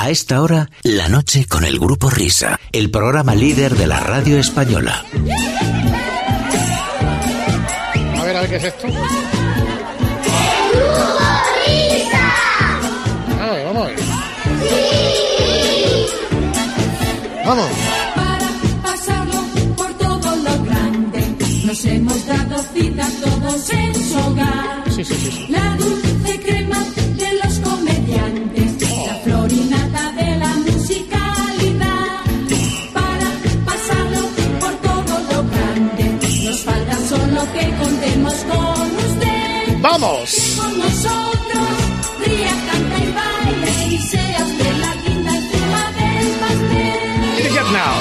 A esta hora, La Noche con el Grupo Risa, el programa líder de la radio española. A ver qué es esto. Vamos a ver. Sí. Vamos. Para pasarlo por todo lo grande, nos hemos dado cita todos en su hogar. Sí. La dulce crema de los comediantes, la florinata de la musicalidad. Para pasarlo por todo lo grande, nos falta solo que contemos con usted. ¡Vamos! Con nosotros, ría, canta y baile, y seas de la guinda encima del pastel. Get now.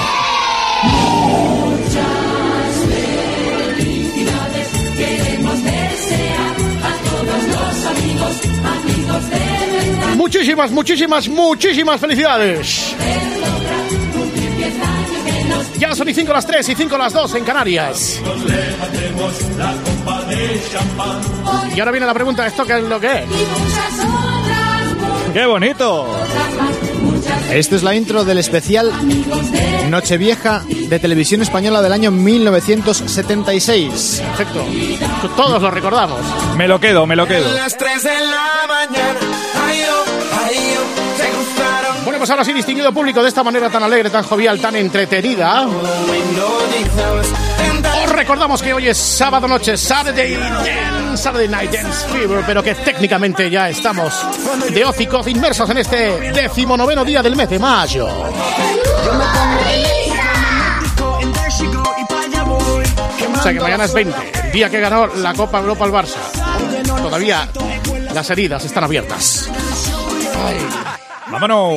Muchas felicidades queremos desear a todos los amigos de verdad. Muchísimas felicidades. Ya son y 5 las 3 y 5 las 2 en Canarias. Y ahora viene la pregunta, ¿esto qué es lo que es? ¡Qué bonito! Esto es la intro del especial Nochevieja de Televisión Española del año 1976. Perfecto. Todos lo recordamos. Me lo quedo. Las 3 de la mañana. Bueno, pues ahora sí, distinguido público, de esta manera tan alegre, tan jovial, tan entretenida, os recordamos que hoy es sábado noche, Saturday Night Dance Fever, pero que técnicamente ya estamos de hocicos inmersos en este 19º día del mes de mayo. O sea que mañana es 20, el día que ganó la Copa Europa al Barça. Todavía las heridas están abiertas. Ay. ¡Vámonos!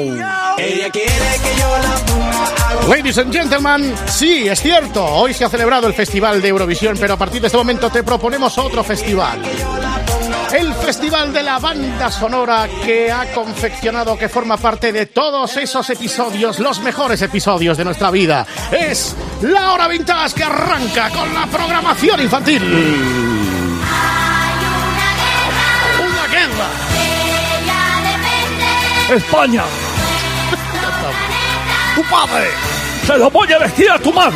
Ladies and gentlemen, sí, es cierto, hoy se ha celebrado el Festival de Eurovisión, pero a partir de este momento te proponemos otro festival. El festival de la banda sonora que ha confeccionado, que forma parte de todos esos episodios, los mejores episodios de nuestra vida. Es la Hora Vintage, que arranca con la programación infantil. Una guerra. ¡España! ¡Tu padre! ¡Se lo voy a vestir a tu madre!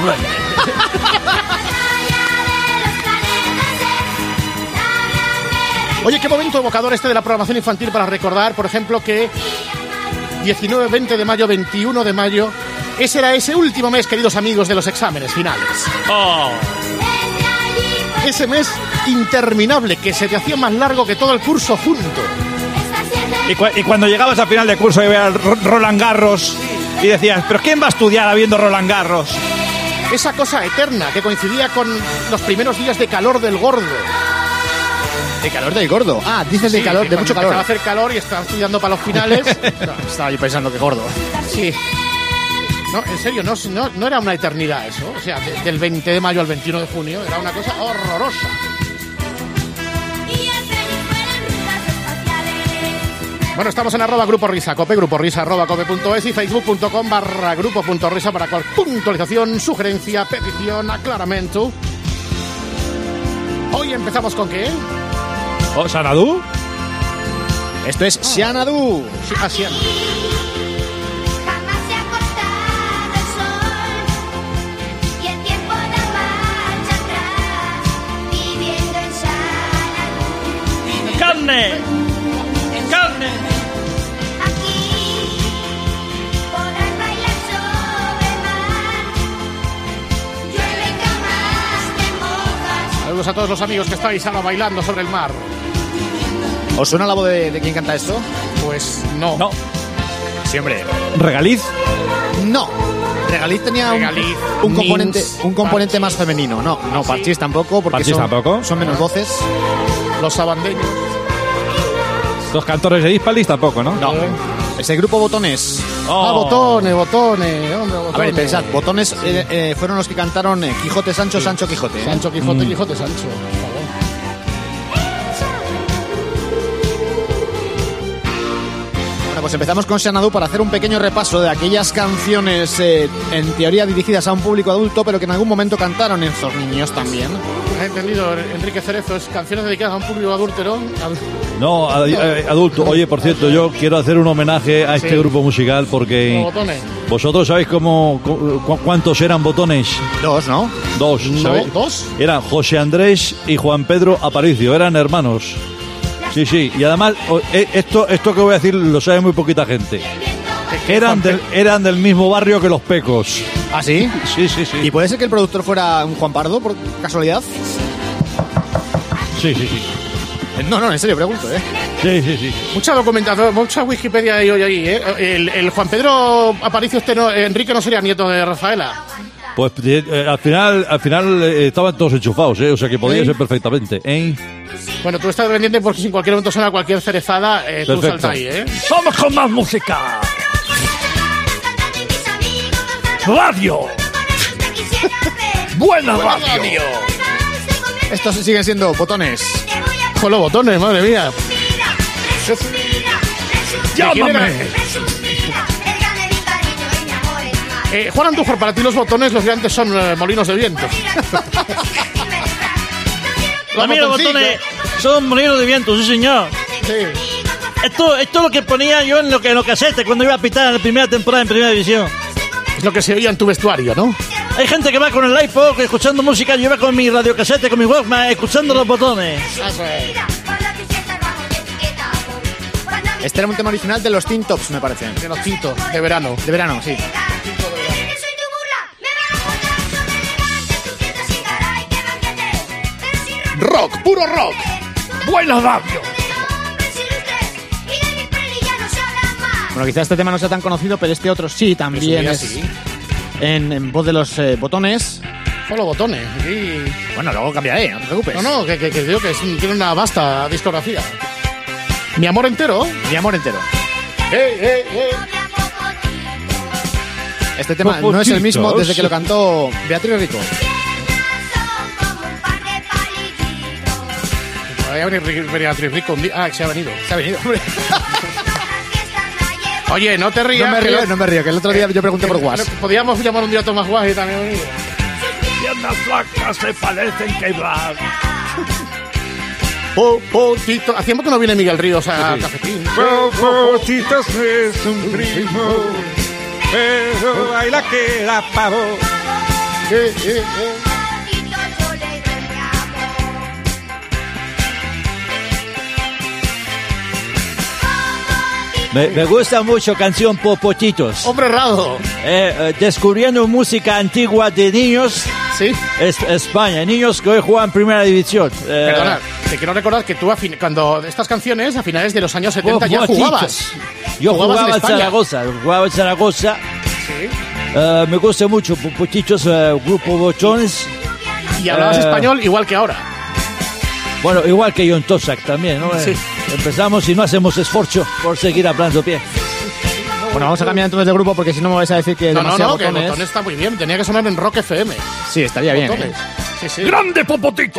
Oye, qué momento evocador este de la programación infantil para recordar, por ejemplo, que 19, 20 de mayo, 21 de mayo, ese era ese último mes, queridos amigos, de los exámenes finales. ¡Oh! Ese mes interminable que se te hacía más largo que todo el curso junto. Y cuando llegabas al final de curso y veías Roland Garros y decías, ¿pero quién va a estudiar habiendo Roland Garros? Esa cosa eterna que coincidía con los primeros días de calor del gordo. ¿De calor del gordo? Ah, dices de calor, de mucho calor. Empezaba a hacer calor y estaba estudiando para los finales. Estaba yo pensando que gordo. Sí. No, en serio, no era una eternidad eso. O sea, del 20 de mayo al 21 de junio era una cosa horrorosa. Bueno, estamos en @Grupo Risa, Cope, Grupo Risa, @cope.es y facebook.com/grupo.risa para cualquier puntualización, sugerencia, petición, aclaramiento. Hoy empezamos con ¿qué? ¿Oh, Xanadu? Esto es Xanadu. Sí, así es. ¡Carne! ¡Carne! Saludos a todos los amigos que estáis ahora bailando sobre el mar. ¿Os suena la voz de quién canta esto? Pues no. No. Sí, hombre. ¿Regaliz? No. Regaliz tenía Regaliz, un componente más femenino. No, ¿sí? Parchís tampoco, porque Parchís tampoco. Son menos voces. Los sabandeños. Los cantores de Hispalis tampoco, ¿no? No. Ese grupo Botones. Oh. Ah, Botones, hombre, Botones. A ver, pensad, Botones fueron los que cantaron Quijote Sancho, sí. Sancho Quijote. Sancho Quijote, Quijote Sancho. Por favor. Bueno, Pues empezamos con Xanadu para hacer un pequeño repaso de aquellas canciones en teoría dirigidas a un público adulto, pero que en algún momento cantaron esos niños también. He entendido, Enrique Cerezo, es canciones dedicadas a un público adúltero. No, adulto. Oye, por cierto, yo quiero hacer un homenaje a este grupo musical porque vosotros sabéis cuántos eran Botones. Dos, ¿no? Dos, ¿sabéis? ¿Dos? Eran José Andrés y Juan Pedro Aparicio, eran hermanos. Sí, y además, esto que voy a decir lo sabe muy poquita gente. Eran del mismo barrio que Los Pecos. ¿Ah, sí? Sí. ¿Y puede ser que el productor fuera un Juan Pardo, por casualidad? Sí. No, en serio, pregunto, Sí. Mucha documentación, mucha Wikipedia hay hoy ahí, El Juan Pedro Aparicio, Enrique no sería nieto de Rafaela. Pues al final estaban todos enchufados, o sea que podía ser perfectamente, Bueno, tú estás pendiente porque si en cualquier momento suena cualquier cerezada, tú salta ahí, ¡Vamos con más música! ¡Radio! ¡Buena radio! Estos siguen siendo Botones. Con los Botones, madre mía. ¡Llámame! Juan Andújar, para ti los Botones, los grandes son molinos de viento. Para mí los Botones son molinos de viento, sí señor. Sí. Esto es lo que ponía yo en lo casete cuando iba a pitar en la primera temporada en Primera División. Es lo que se oía en tu vestuario, ¿no? Hay gente que va con el iPod escuchando música, yo iba con mi radiocasete, con mi Walkman, escuchando los Botones. Este era un tema original de los Teen Tops, me parece. De los Tintos, de verano. De verano, sí. Rock, puro rock. ¡Buena radio! Bueno, quizás este tema no sea tan conocido, pero este otro sí, también es Sí. en voz de los Botones. Solo Botones. Y... Bueno, luego cambiaré, no te preocupes. No, que digo que tiene una vasta discografía. Mi amor entero. Mi amor entero. Este tema no es el mismo desde que lo cantó Beatriz Rico. Voy a venir Beatriz Rico un día. Ah, que se ha venido. Se ha venido, hombre. Oye, no te rías. No me río, que el otro día yo pregunté por WhatsApp. Podríamos llamar un día a Tomás Guas y también ha venido. Piernas flacas se parecen quebrar. Popotito. Hacía tiempo que no viene Miguel Ríos a Cafetín. Popotitos es un primo, pero hay la que da pavo. Me gusta mucho canción Popotitos. Hombre errado. Descubriendo música antigua de niños. Sí. España, niños que hoy juegan Primera División. Perdona, te quiero recordar que tú cuando estas canciones a finales de los años 70 ya jugabas. Yo jugaba en Zaragoza. Sí. Me gusta mucho Popotitos, Grupo Botones. Y hablabas español igual que ahora. Bueno, igual que John Tossack también, ¿no? Sí. Empezamos y no hacemos esfuerzo por seguir hablando bien. Bueno, vamos a cambiar entonces de grupo porque si no me vais a decir que No, demasiado que Botones está muy bien. Tenía que sonar en Rock FM. Sí, estaría bien. Botones. Sí. ¡Grande Popotito!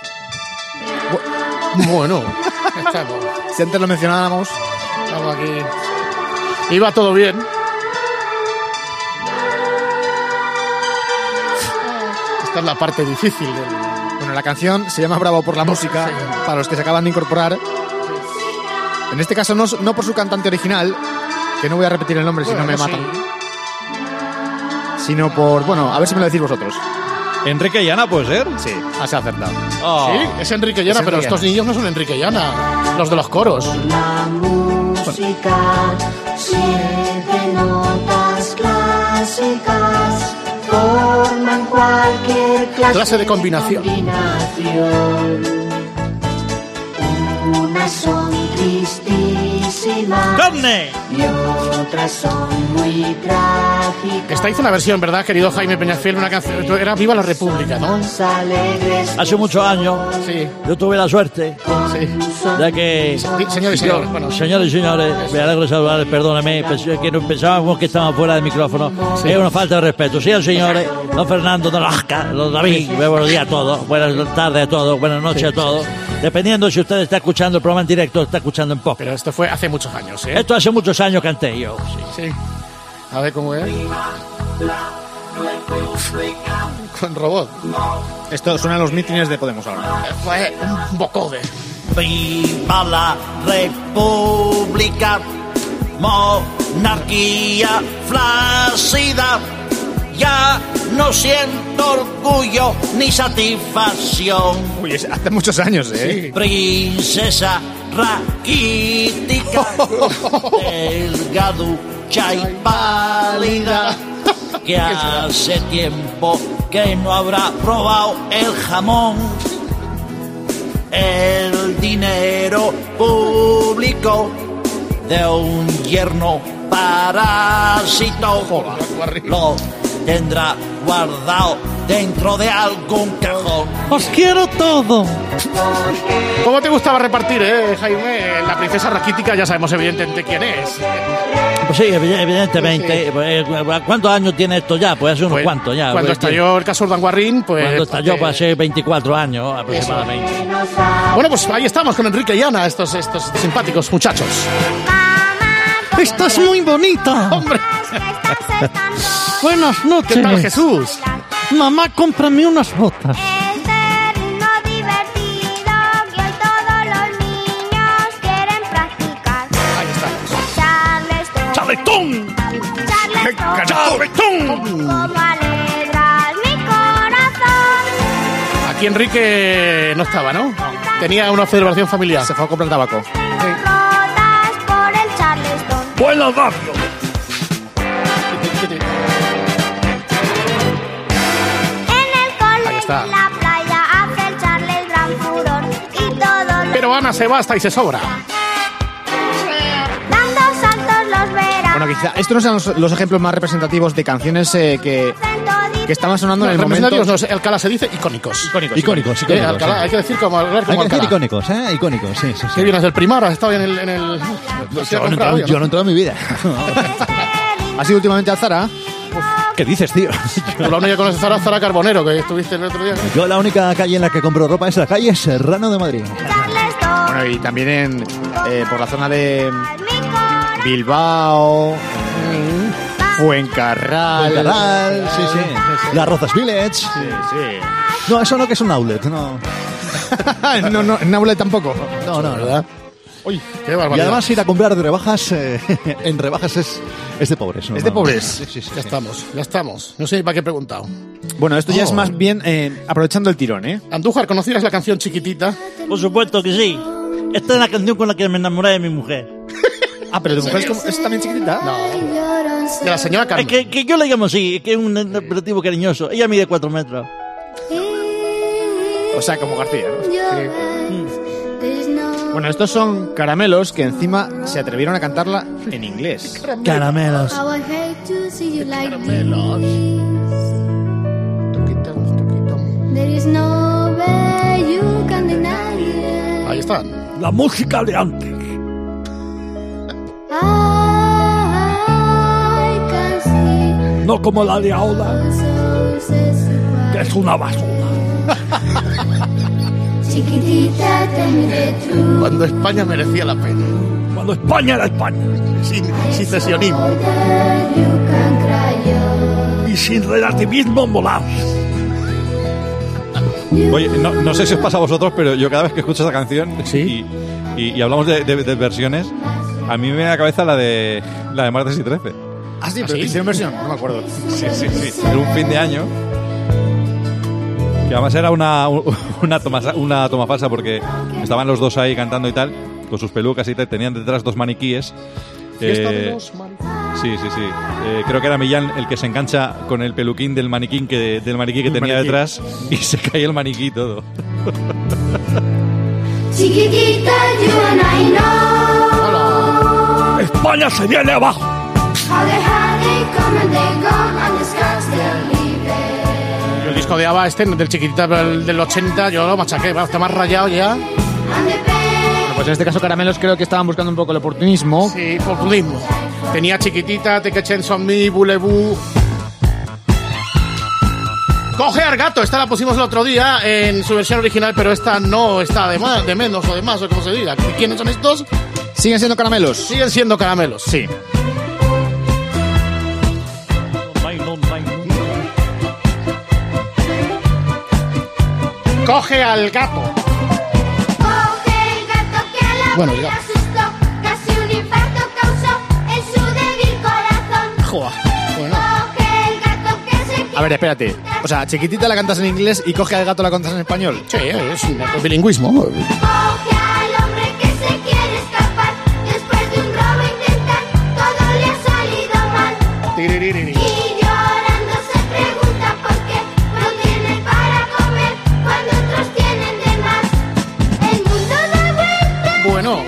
Bueno, estamos. Si antes lo mencionábamos. Estamos aquí. Iba todo bien. Esta es la parte difícil del... Bueno, la canción se llama Bravo por la música, Sí. para los que se acaban de incorporar. En este caso no por su cantante original, que no voy a repetir el nombre si no me matan, sino por, bueno, a ver si me lo decís vosotros. Enrique Llana, ¿puede ser? Sí, has acertado. Oh. Sí, es Enrique Llana, Es pero Enrique estos niños no son Enrique Llana, los de los coros. La música, 7 notas clásicas forman cualquier Clase de combinación. Unas son tristísimas ¡Carne! y otras son muy trágicas. Esta hizo una versión, ¿verdad, querido Jaime Peñafiel? Una canción, era Viva la República, ¿no? Alegres Hace muchos años Sí, yo tuve la suerte sí. de que... Señor y señor, bueno. Señores y señores, me alegro de saludarles, perdóname, que no pensábamos que estábamos fuera del micrófono. Es una falta de respeto. Señores y señores, don Fernando, don Oscar, don David, buenos días a todos, buenas tardes a todos, buenas noches a todos. Dependiendo si usted está escuchando el programa en directo o está escuchando en podcast. Pero esto fue hace muchos años, ¿eh? Esto hace muchos años canté yo. Sí. Sí. A ver cómo es. Con robot. Esto suena a los mítines de Podemos ahora. Fue un bocode. Viva la República, monarquía flácida. Ya no siento orgullo ni satisfacción. Uy, hace muchos años, ¿eh? Sí. Princesa raquítica, delgaducha y pálida, que hace tiempo que no habrá probado el jamón. El dinero público de un yerno parásito lo tendrá guardado dentro de algún cajón. Os quiero todo. ¿Cómo te gustaba repartir, Jaime? La princesa raquítica ya sabemos evidentemente quién es. Pues sí, evidentemente. Sí. Pues, ¿cuántos años tiene esto ya? Pues hace unos cuantos ya. Cuando pues, estalló el caso Urdangarín, pues... Cuando estalló, pues hace 24 años aproximadamente. Bueno, pues ahí estamos con Enrique y Ana, estos simpáticos muchachos. Estás muy bonita. ¡Hombre! Buenas noches. ¿Qué tal, Jesús? Mamá, cómprame unas botas. Este ritmo divertido que hoy todos los niños quieren practicar. Ahí estamos. Charleston. ¡Charleston! Charleston. Como alegras mi corazón. Aquí Enrique no estaba, ¿no? Tenía una celebración familiar. Se fue a comprar tabaco. Rotas por el Charleston. Buenos barrios. En la playa hace el Charles gran furor y todos Pero Ana se basta y se sobra. dando saltos los verán. Bueno, quizá estos no sean los ejemplos más representativos de canciones que estaban sonando en el momento. Representativos, no, Alcalá se dice icónicos. Icónicos. Alcalá, hay que decir como hablar como Hay que decir Alcalá. icónicos, ¿eh? Icónicos, sí. ¿Qué vienes del Primar? ¿Has estado en el... Yo no he entrado en mi vida. ¿Has ido últimamente al Zara? ¿Qué dices, tío? Tú la única que conoces Zara Carbonero, que estuviste el otro día. Yo la única calle en la que compro ropa es la calle Serrano de Madrid. Charleston. Bueno, y también por la zona de Bilbao, Fuencarral. Fuencarral, sí. Las Rozas Village. Sí. No, eso no, que es un outlet, no. no, en Outlet tampoco. No, ¿Verdad? Uy, qué Y barbaridad. además ir a comprar de rebajas, en rebajas es de pobres. ¿no? Es de pobres. Sí. Ya estamos. No sé ni para qué he preguntado. Bueno, esto ya es más bien aprovechando el tirón, ¿eh? Andújar, ¿conocías la canción Chiquitita? Por supuesto que sí. Esta es la canción con la que me enamoré de mi mujer. Ah, pero tu mujer es también chiquitita. No. De la señora Es Carmen. que yo la llamo así, que es un apelativo cariñoso. Ella mide 4 metros. O sea, como García, ¿no? Bueno, estos son Caramelos que encima se atrevieron a cantarla en inglés. Caramelos. Ahí están. La música de antes. No como la de ahora, que es una basura. Chiquitita, tell me the truth. Cuando España merecía la pena. Cuando España era España. Sin secesionismo. You can cry Y sin relativismo molados. Oye, no sé si os pasa a vosotros, pero yo cada vez que escucho esa canción y hablamos de versiones, a mí me viene a la cabeza la de Martes y 13. Ah, sí, pero hicieron versión, no me acuerdo. Sí. Era un fin de año. Que además era una toma falsa porque estaban los dos ahí cantando y tal, con sus pelucas y tal, tenían detrás dos maniquíes. Fiesta de los Sí. Creo que era Millán el que se engancha con el peluquín del maniquí que tenía detrás y se cae el maniquí y todo. Chiquitita, you and I know. España se viene abajo. How they come and they gone and the scars they're leaving. El disco de ABBA del Chiquitita del 80, yo lo machaqué. Está más rayado ya. And the pain. Pues en este caso Caramelos creo que estaban buscando un poco el oportunismo. Sí, populismo. Tenía Chiquitita, Te que chen son mi, Boulevou. Coge al gato, esta la pusimos el otro día en su versión original, pero esta no está de más, de menos o de más, o como se diga. ¿Quiénes son estos? ¿Siguen siendo caramelos? Siguen siendo caramelos. Sí. Coge al gato. Coge el gato que a la Bueno, vida ya. asustó, casi un infarto causó en su débil corazón. Joder. Bueno. Coge el gato que se quiere. A ver, espérate. O sea, Chiquitita la cantas en inglés y Coge al gato la cantas en español. Sí, es un bilingüismo. Coge al hombre que se quiere escapar. Después de un robo intentar, todo le ha salido mal. Tiriririri. Y llorando se pregunta por qué no tiene para comer cuando otros tienen de más. El mundo da vueltas. Bueno.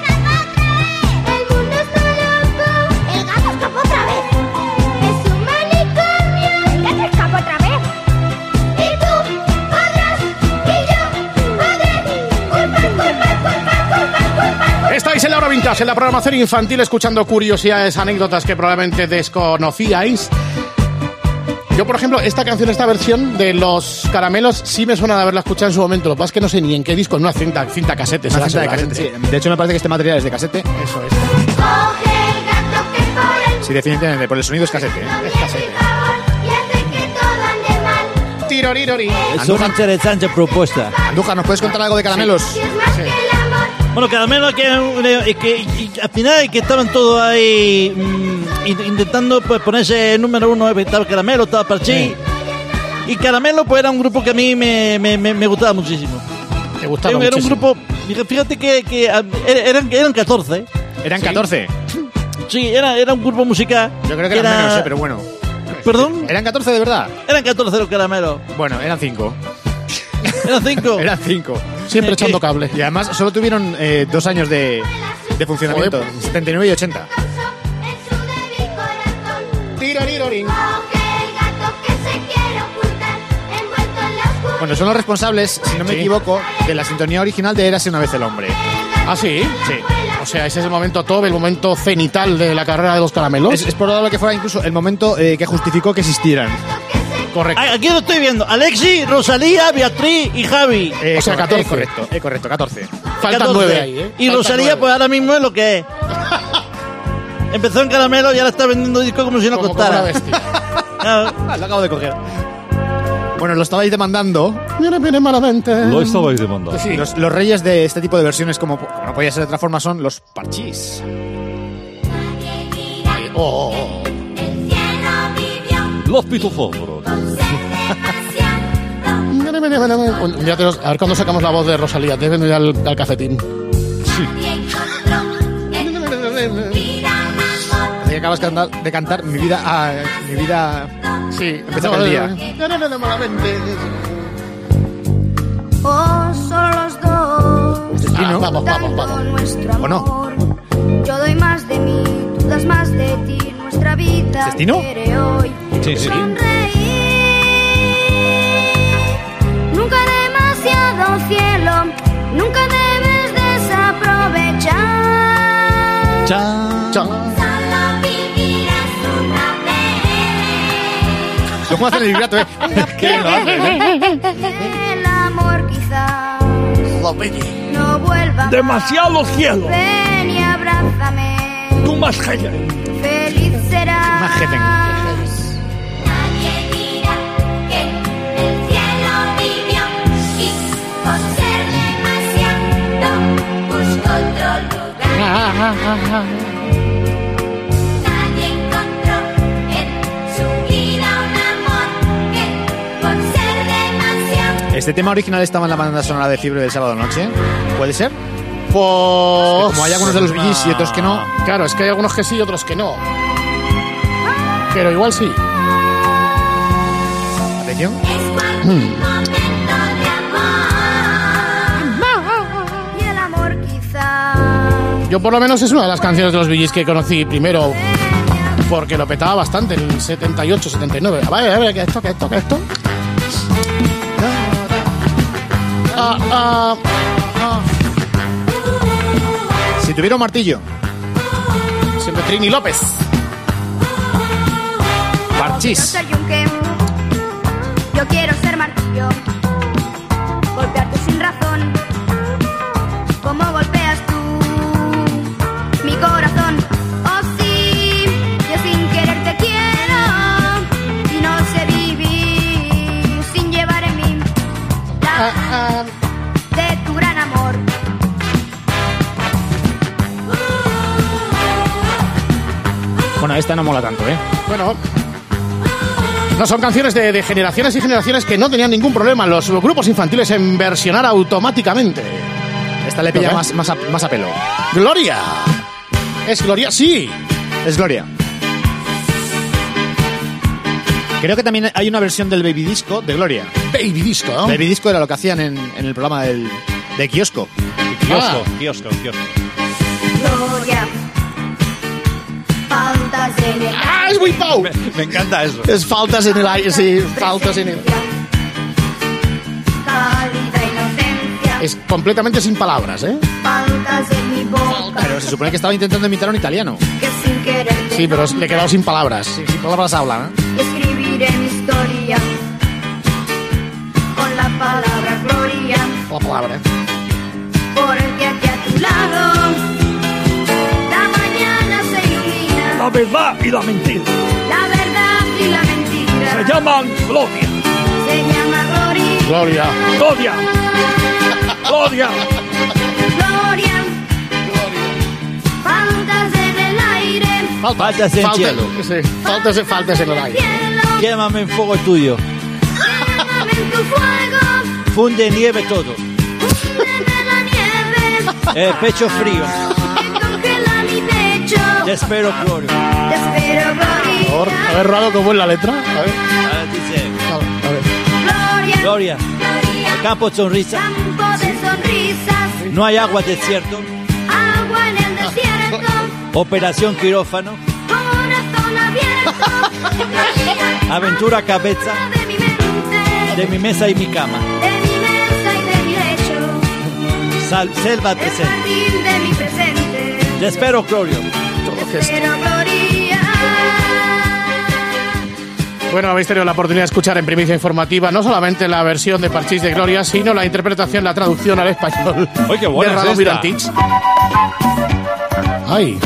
El mundo está loco. El gato escapó otra vez. Es un manicomio. El gato escapó otra vez. Y tú podrás. Y yo podré. Culpa. Estáis en la hora vintage, en la programación infantil, escuchando curiosidades, anécdotas que probablemente desconocíais. Yo, por ejemplo, esta canción, esta versión de Los Caramelos, sí me suena de haberla escuchado en su momento. Lo que pasa es que no sé ni en qué disco, en una cinta casete. Una será cinta de casete, seguramente. sí. De hecho, me parece que este material es de casete. Eso es. Coge el gato que por el Sí, definitivamente, por el sonido es casete. mundo viene el favor y hace que todo ande mal. Tirorirori. Es una interesante propuesta. Andújar, ¿nos puedes contar algo de caramelos? Y es más que el amor. Bueno, caramelo que al final que estaban todos ahí intentando pues ponerse número uno. Estaba Caramelo, estaba Parchís. Y Caramelo pues era un grupo que a mí me gustaba muchísimo. Te gustaba Era un muchísimo. grupo, fíjate que eran 14. Eran 14. Sí, era un grupo musical. Yo creo que eran menos, pero bueno. ¿Perdón? ¿Eran 14 de verdad? Eran 14 los Caramelos. Bueno, eran 5. Eran 5. Eran 5. Siempre echando cable. Y además solo tuvieron 2 años de funcionamiento. Joder. 79 y 80. En su débil corazón. Tirorirori. Coge el gato que se quiere ocultar, envuelto en la oscuridad. Bueno, son los responsables, si no me Sí. equivoco, de la sintonía original de Érase una vez el hombre. ¿Ah, sí? Sí. O sea, ese es el momento top, el momento cenital de la carrera de Los Caramelos. Es probable que fuera incluso el momento que justificó que existieran. correcto. Aquí lo estoy viendo. Alexi, Rosalía, Beatriz y Javi. O sea, 14. Correcto, correcto, 14. Faltan 14. 9 ahí, ¿eh? Y Faltan Rosalía, 9. pues ahora mismo es lo que es. Empezó en Caramelo y ahora está vendiendo discos como si no Como costara. una bestia. Claro. Lo acabo de coger. Bueno, lo estabais demandando. Viene malamente. Lo estabais demandando. Sí. Los reyes de este tipo de versiones, como no podía ser de otra forma, son los Parchís. Oh, oh, oh. El cielo vivió Los pitufos. Un día a ver cuándo sacamos la voz de Rosalía. Te vengo ya al cafetín. Así que acabas de cantar mi vida. Mi vida. Sí. Empezaba el día. Malamente. Oh, solo los dos. Destino. Vamos, vamos, vamos. Nuestro ¿O no? amor. Yo doy más de mí, tú das más de ti. Nuestra vida ¿Destino? quiere hoy Sí, sí. sonreír. Nunca demasiado cielo, nunca debes desaprovechar. Chan. Solo vivirás una vez. ¿Cómo hacen el vibrato, Qué bien lo haces, El amor quizás no vuelva más. Demasiado cielo. Ven y abrázame. Tú más gella. Feliz serás. Más jefen. Nadie dirá que el cielo vivió y por ser demasiado buscó otro lugar. Nadie encontró en su vida un amor que por ser demasiado. ¿Este tema original estaba en la banda sonora de Fiebre del Sábado Noche? ¿Puede ser? Pues... Como hay algunos de los Bee Gees y otros que no. Claro, es que hay algunos que sí y otros que no. Pero igual sí. Atención. Es cualquier momento de amor. Y el amor quizá. Yo por lo menos es una de las canciones de los Bee Gees que conocí primero, porque lo petaba bastante en el 78, 79. A ver, ¿qué esto? Si tuviera un martillo. Siempre Trini López. Parchís. Ser yunque. Yo quiero ser martillo, golpearte sin razón, como golpeas tú mi corazón. Oh sí, yo sin querer te quiero y no sé vivir sin llevar en mí la de tu gran amor. Bueno, esta no mola tanto, ¿eh? Bueno, no son canciones de generaciones y generaciones que no tenían ningún problema los grupos infantiles en versionar automáticamente. Esta le pilla más a pelo. Gloria. ¿Es Gloria? Sí. Es Gloria. Creo que también hay una versión del Baby Disco de Gloria. Baby Disco, ¿no? Baby Disco era lo que hacían en el programa de Kiosco. Kiosco. Gloria, faltas en el ¡Ah, es muy Pau! Me encanta eso. Es faltas en el aire, sí, faltas en el... cálida inocencia, Es completamente sin palabras, ¿eh? faltas en mi boca, Pero se supone que estaba intentando imitar un italiano. que sin querer te Sí, pero le he quedado sin palabras. Sí, sin palabras hablan, ¿eh? escribiré mi historia con la palabra gloria, La palabra, ¿eh? porque aquí a tu lado la mañana se ilumina, La verdad y la mentira. la verdad y la mentira Se llaman Gloria. se llama gloria, Gloria. Gloria. Gloria. gloria, faltas en el aire, Faltas en cielo. Sí, faltas en el aire. cielo, Quémame en fuego tuyo. quémame en tu fuego, Funde nieve todo. fúndeme la nieve, Pecho frío. que congela mi pecho, Te espero, Gloria. te espero gloria, A ver, Rado, ¿cómo es la letra? A ver. Ahora dice, A ver. gloria, Gloria, gloria, campo sonrisa. campo de sonrisas, No hay agua desierto. agua en el desierto, Operación quirófano. corazón abierto, gloria, Aventura cabeza. de mi mente, De mi mesa y mi cama. de mi mesa y de mi lecho, Selva el presente. jardín de mi presente, Te espero, Gloria. pero gloria. Bueno, habéis tenido la oportunidad de escuchar en primicia informativa no solamente la versión de Parchís de Gloria, sino la interpretación, la traducción al español ¡Ay, qué buena de es Rado esta! Mirantich. ¡Ay!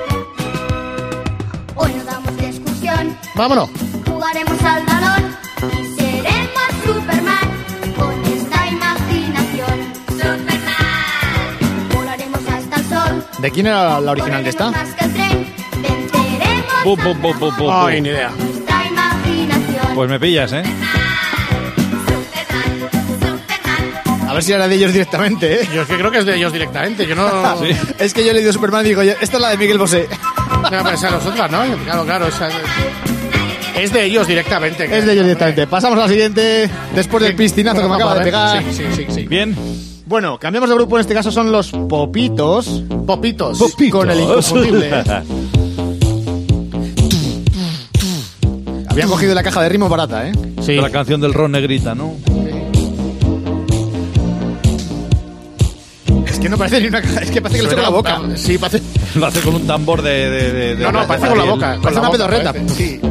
Hoy nos damos de excursión, ¡Vámonos! jugaremos al balón y seremos Superman con esta imaginación. Superman, volaremos hasta el sol. ¿De quién era la original de esta? Correremos más que el tren, venceremos Bum, bum, bum, bum, bum, ¡Ay, bum. ni idea! nuestra imaginación. Pues me pillas, ¿eh? A ver si era de ellos directamente, ¿eh? Yo es que creo que es de ellos directamente. Yo no... Sí. Es que yo he leído Superman y digo, esta es la de Miguel Bosé. No, pues a nosotras, ¿no? Claro. Es de ellos directamente. Es de ellos directamente. Pasamos a la siguiente, después del piscinazo que me acaba de pegar. Sí. Bien. Bueno, cambiamos de grupo, en este caso son los Popitos. Popitos. Con el inconfundible. Habían cogido la caja de ritmo barata, ¿eh? Sí. La canción del Ron Negrita, ¿no? Es que no parece ni una caja, es que parece que le toca la boca. Sí, parece... Lo hace con un tambor de No, parece con la boca. Con Parece la una boca, pedorreta. parece. Sí.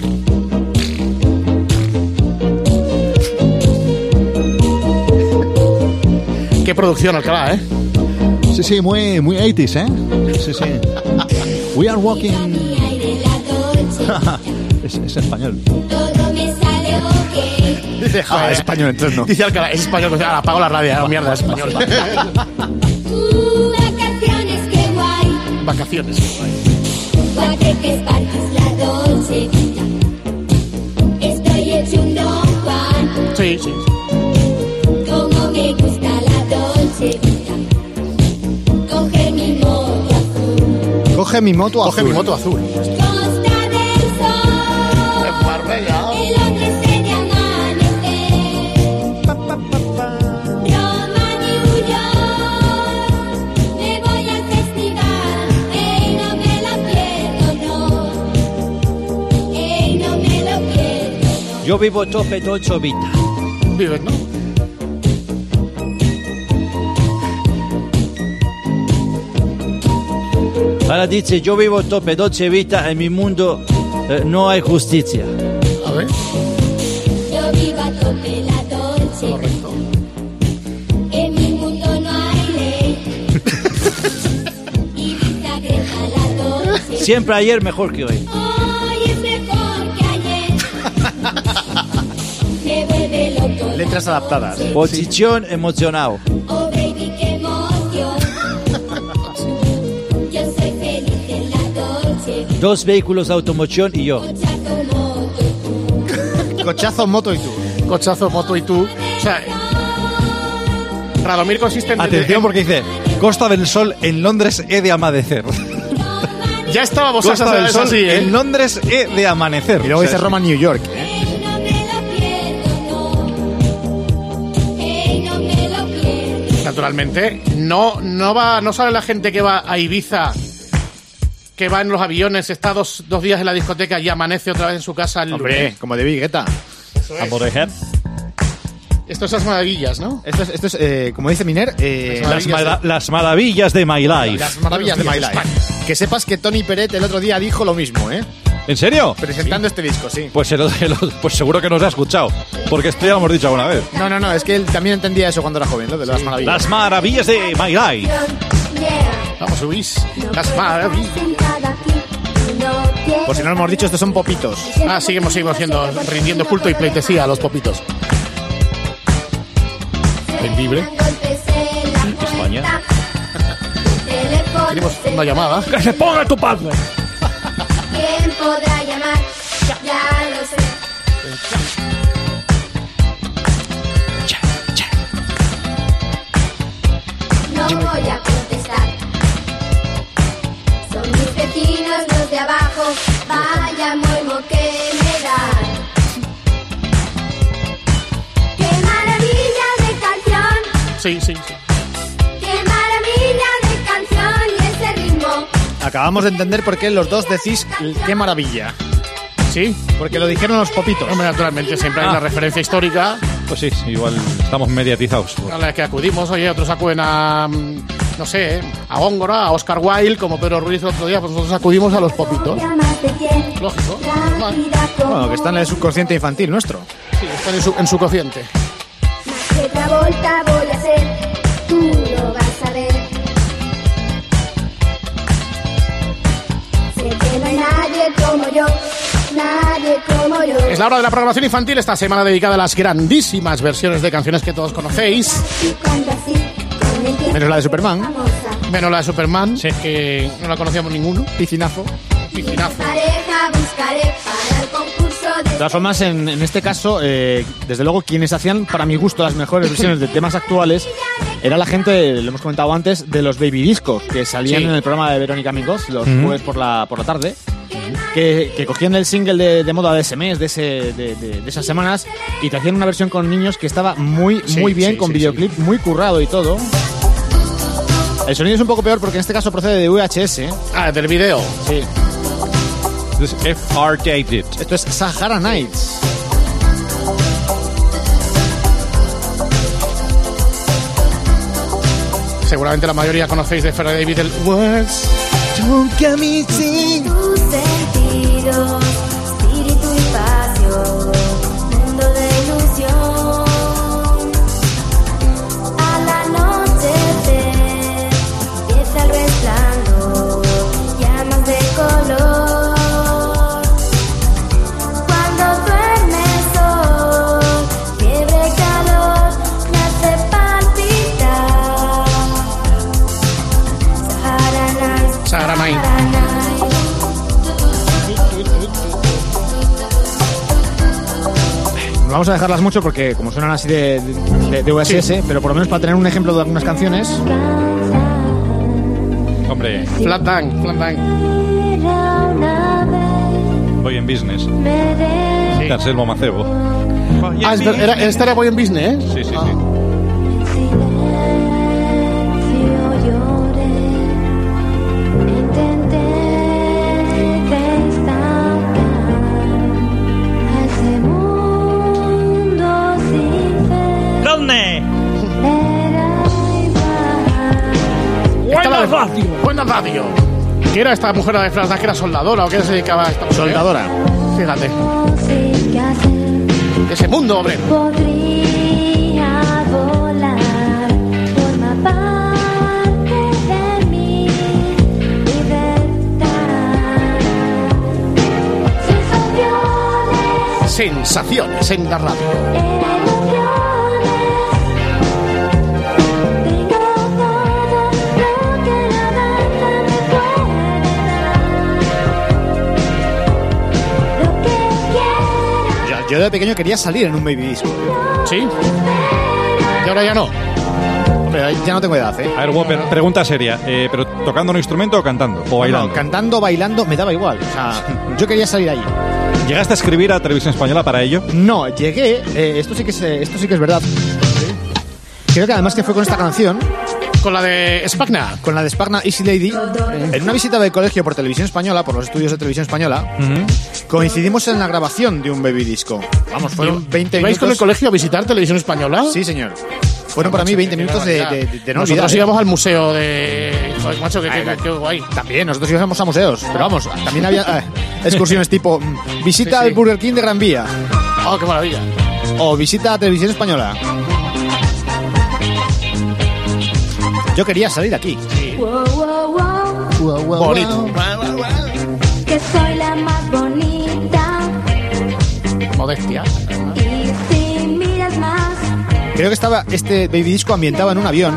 Qué producción, Alcalá, ¿eh? Sí, muy 80s, ¿eh? Sí. We are walking... es español. Dice, joder, español, entonces no. Dice Alcalá, es español. Pues ahora apago la radio, mierda, es español. Vacaciones, qué guay. Vacaciones. Guay que es parques la Dolce Vita. Estoy hecho un Don Juan. Sí. Como me gusta la Dolce Vita. Coge mi moto azul. Coge mi moto azul. Coge mi moto azul. Costa del Sol. En Marbella. El Londres de amanecer. Roma, New York. Me voy al festival. Ey, no me lo pierdo, no. Ey, no me lo pierdo. Yo vivo tope dolce vita. Vives, ¿no? Ahora dice, yo vivo tope dolce vita, en mi mundo no hay justicia. A ver. Yo Yo vivo a tope la dolce. Correcto. En mi mundo no hay ley. Ibiza, Greta, la dolce. Siempre ayer mejor que hoy. Hoy es mejor que ayer. Me vuelve loco. Letras adaptadas. Posición emocionado. Oh baby, qué emoción. Yo soy feliz en la dolce. 2 vehículos de automoción y yo. Cochazo, moto y tú. Cochazo, moto y tú. O sea, Radomir consiste en... Atención porque dice Costa del Sol en Londres he de amanecer. Ya estábamos Costa del Sol así, ¿eh? en Londres he de amanecer. Y luego dice Roma, New York. No me lo pierdo, no. Ey, no me lo pierdo. Naturalmente, no sale la gente que va a Ibiza, que va en los aviones, está dos días en la discoteca y amanece otra vez en su casa el Hombre, lunes. como de Guetta. Eso es. Amanecer. Esto es las maravillas, ¿no? Esto es como dice Miner, Las maravillas de My Life. las maravillas de My Life. Que sepas que Tony Peret el otro día dijo lo mismo, ¿eh? ¿En serio? Presentando este disco, sí. Pues seguro que nos ha escuchado. Porque esto ya lo hemos dicho alguna vez. No, es que él también entendía eso cuando era joven, lo de las maravillas. Las maravillas de My Life. Vamos, Luis. Las maravillas. Por si no lo hemos dicho, estos son popitos. Seguimos rindiendo culto y pleitesía a los popitos. El libre. España. Tenemos una llamada. ¡Que se ponga tu padre! ¿Quién podrá llamar? Ya lo sé. No voy a contestar. Son mis vecinos los de abajo. Vaya mormo que me dan. ¡Qué maravilla de canción! Sí. ¡Qué maravilla de canción y ese ritmo! Acabamos de entender por qué los dos decís qué maravilla. Sí. Porque lo dijeron los popitos. Hombre, naturalmente, siempre hay una referencia histórica Pues sí, igual estamos mediatizados. a la que acudimos. Oye, otros acuden a, no sé, a Góngora, a Oscar Wilde, como Pedro Ruiz el otro día, pues nosotros acudimos a los popitos. Lógico, normal. Bueno, que está en el subconsciente infantil nuestro. Sí, están en su cociente. Más que Travolta voy a ser, tú lo vas a ver. Sé que no hay nadie como yo, nadie como yo. Es la hora de la programación infantil, esta semana dedicada a las grandísimas versiones de canciones que todos conocéis. Y cuando así, con el tiempo Menos la de Superman. famosa, Menos la de Superman, que no la conocíamos ninguno. Piscinazo. Piscinazo. pareja buscaré para el concurso De de... todas formas, en este caso, desde luego, quienes hacían, para mi gusto, las mejores versiones de temas actuales era la gente, lo hemos comentado antes, de los Baby Disco, que salían Sí. en el programa de Verónica Mingos los jueves por la tarde, que cogían el single de moda de ese mes, de esas semanas, y te hacían una versión con niños que estaba muy bien, con videoclip muy currado y todo. El sonido es un poco peor porque en este caso procede de VHS. Del video. Sí. Es FR Dated. Esto es Sahara Nights. Seguramente la mayoría conocéis de Ferry David el Words. Don't get me sing. Tus sentidos, espíritu y pasión, mundo de ilusión. Al anochecer empieza el resplandor, llamas de color. Cuando duerme el sol, fiebre, calor, me hace palpitar. Sahara Night. No vamos a dejarlas mucho porque como suenan así de VHS, pero por lo menos para tener un ejemplo de algunas canciones. Hombre, Flat Tank. voy en business. Sí. Anselmo Macebo. Esta era Boy in Business, ¿eh? Sí. ¿Dónde? Estaba Buena radio. Buena radio. ¿Qué era esta mujer de Flash? ¿Que era soldadora o qué se dedicaba a esta mujer? Soldadora. Fíjate. de ese mundo obrero. Podría volar, forma parte de mi libertad. Sensaciones en la radio. Yo de pequeño quería salir en un baby disco. ¿Sí? Y ahora ya no. Hombre, ya no tengo edad, ¿eh? A ver, Whopper, pregunta seria. ¿Pero tocando un instrumento o cantando? ¿O bailando? No, cantando, bailando, me daba igual. O sea, yo quería salir ahí. ¿Llegaste a escribir a Televisión Española para ello? No, llegué... esto sí que es verdad. Creo que además que fue con esta canción... Con la de Spagna. Con la de Spagna, Easy Lady. En una visita del colegio por Televisión Española, por los estudios de Televisión Española, coincidimos en la grabación de un baby disco. Vamos, fueron 20 minutos... ¿Vais con el colegio a visitar Televisión Española? Sí, señor. Fueron para mí 20 minutos de no olvidar. Nosotros íbamos al museo de... Joder, macho, qué guay. También, nosotros íbamos a museos. Pero vamos, también había excursiones tipo visita al Burger King de Gran Vía. Oh, qué maravilla. O visita a Televisión Española. Yo quería salir de aquí. Sí. Bonito. Que soy la más bonita. Modestia. Y si miras más, Creo que estaba este baby disco ambientado en un avión.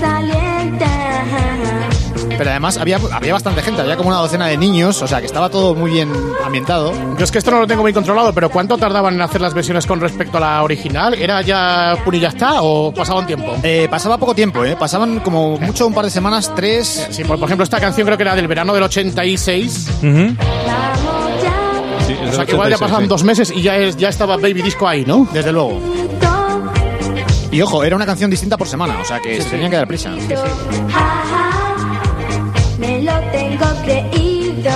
Pero además había bastante gente, había como una docena de niños, o sea que estaba todo muy bien ambientado. Yo es que esto no lo tengo muy controlado, pero ¿cuánto tardaban en hacer las versiones con respecto a la original? ¿Era ya pun y ya está o pasaba un tiempo? Pasaba poco tiempo, pasaban como mucho un par de semanas, 3. Sí, por ejemplo, esta canción creo que era del verano del 86. Sí, O sea que igual ya pasaban 2 meses y ya estaba Baby Disco ahí, ¿no? Desde luego. Y ojo, era una canción distinta por semana, o sea que se tenían que dar prisa. Me lo tengo creído.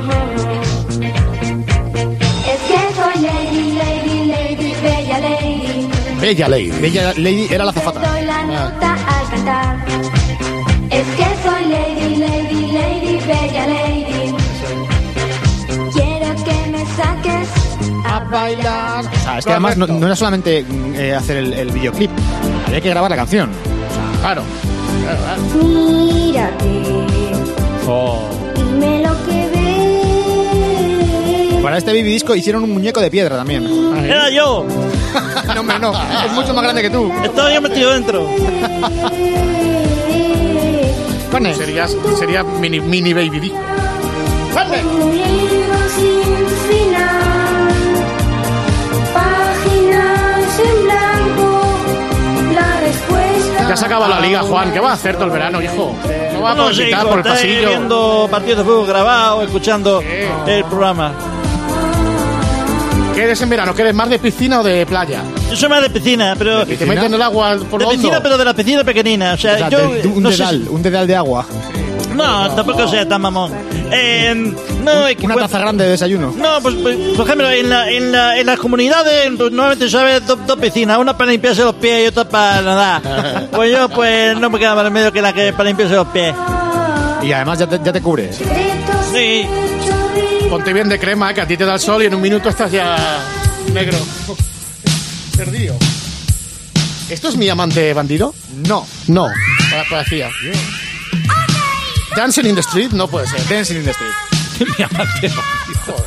Es que soy lady, bella lady. Bella Lady. Bella Lady era la azafata. Doy la nota al cantar. Es que soy lady, bella lady. Quiero que me saques a bailar. O sea, es que además no era solamente hacer el videoclip, había que grabar la canción. Claro. Mírate. Dime lo que ves. Para este baby disco hicieron un muñeco de piedra también. ¡Era yo! No, hombre, no. Es mucho más grande que tú. Estaba yo metido dentro. Sería mini Baby Disco. Un libro sin final, páginas en blanco, la respuesta. Ya se acaba la liga, Juan. ¿Qué va a hacer todo el verano, hijo? No va a poder gritar por el pasillo. Viendo partidos de fútbol grabados, escuchando el programa. ¿Qué eres en verano? ¿Qué eres más de piscina o de playa? Yo soy más de piscina, pero... ¿Y te meten en el agua por lo de piscina, hondo? pero de la piscina pequeñina. O sea, yo... un no dedal, sé un dedal de agua. No, tampoco sea tan mamón. No, es que, Una taza grande de desayuno. No, pues por ejemplo, en las comunidades pues, normalmente suele haber dos piscinas, una para limpiarse los pies y otra para nadar. Pues yo pues no me queda más remedio que la que para limpiarse los pies. Y además ya te cubre. Sí. Ponte bien de crema, que a ti te da el sol y en un minuto estás ya negro. Perdido. ¿Esto es mi amante bandido? No. No. Parecía. Dancing in the Street no puede ser. Dancing in the Street. Mi amante bandido.